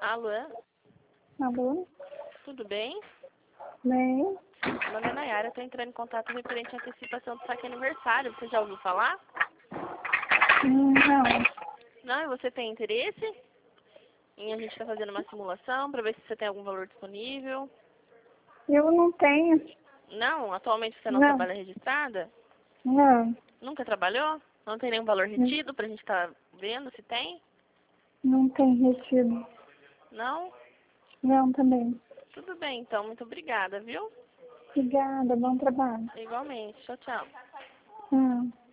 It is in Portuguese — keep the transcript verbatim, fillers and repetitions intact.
Alô? Alô? Tudo bem? Bem? Meu nome é Nayara, eu estou entrando em contato referente à antecipação do saque aniversário. Você já ouviu falar? Hum, Não. Não, e você tem interesse em a gente estar fazendo uma simulação para ver se você tem algum valor disponível? Eu não tenho. Não? Atualmente você não, Não. trabalha registrada? Não. Nunca trabalhou? Não tem nenhum valor retido para a gente estar vendo se tem? Não tem retido. Não? Não, também. Tudo bem, então. Muito obrigada, viu? Obrigada, bom trabalho. Igualmente. Tchau, tchau. Hum.